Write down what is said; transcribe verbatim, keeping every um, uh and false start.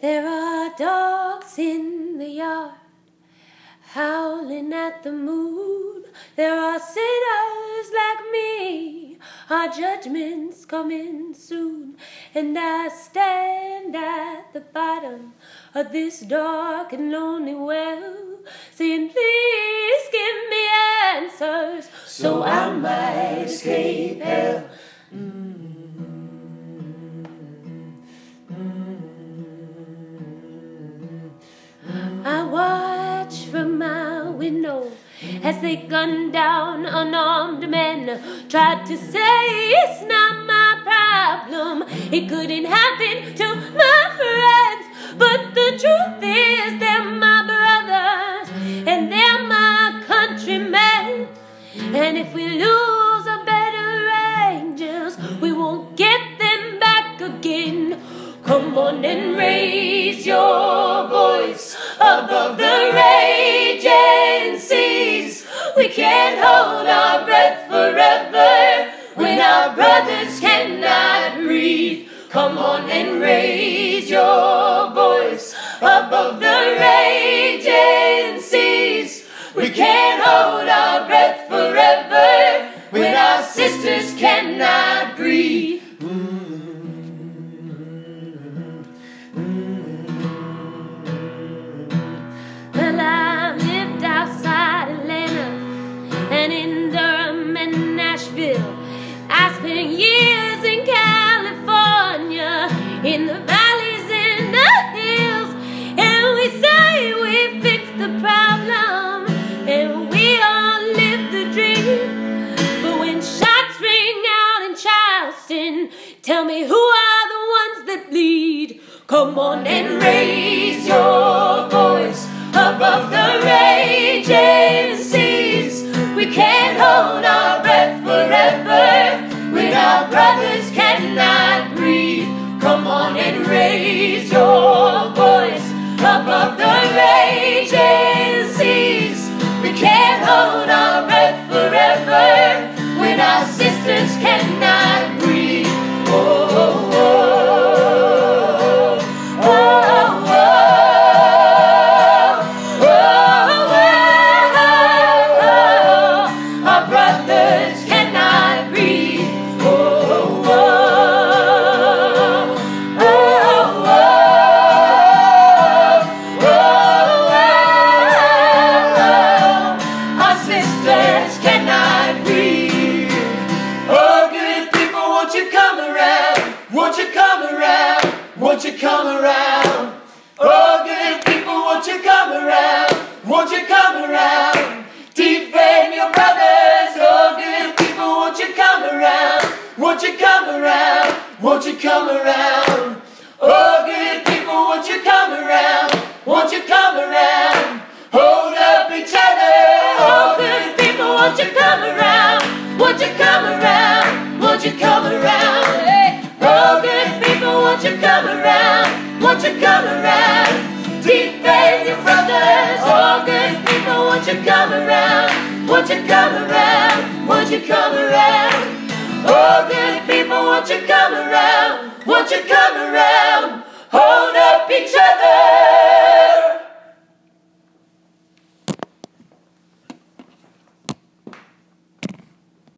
There are dogs in the yard, howling at the moon. There are sinners like me, our judgment's coming soon. And I stand at the bottom of this dark and lonely well, saying, please give me answers so I might escape hell. Mm. I watch from my window as they gun down unarmed men. Tried to say it's not my problem, it couldn't happen to my friends. But the truth is they're my brothers and they're my countrymen. And if we lose our better angels, we won't get them back again. Come on and raise your voice above the raging seas. We can't hold our breath forever when our brothers cannot breathe. Come on and raise your voice above the raging seas. We can't hold our breath forever when our sisters cannot breathe. Well, I lived outside Atlanta and in Durham and Nashville. I spent years in California, in the valleys and the hills. And we say we fixed the problem and we all live the dream. But when shots ring out in Charleston, tell me, who are the ones that bleed? Come on and raise your voice above the raging seas. We can't hold our breath forever when our brothers cannot breathe. Come on and raise your voice above the raging seas. We can't hold our breath forever when our sisters cannot breathe. Oh, oh, oh. Won't you come around? Won't you come around? Oh, good people, won't you come around? Won't you come around? Defend your brothers. Oh, good people, won't you come around? Won't you come around? Won't you come around? Oh, good people, won't you come around? Won't you come around? Hold up each other. Oh, good people, won't you come around? Won't you come around? Won't you come around? Oh, good people, won't you come around? Won't you come around? Defend your brothers. Oh, good people, won't you come around? Won't you come around? Won't you come around? Oh, good people, won't you come around? Won't you come around?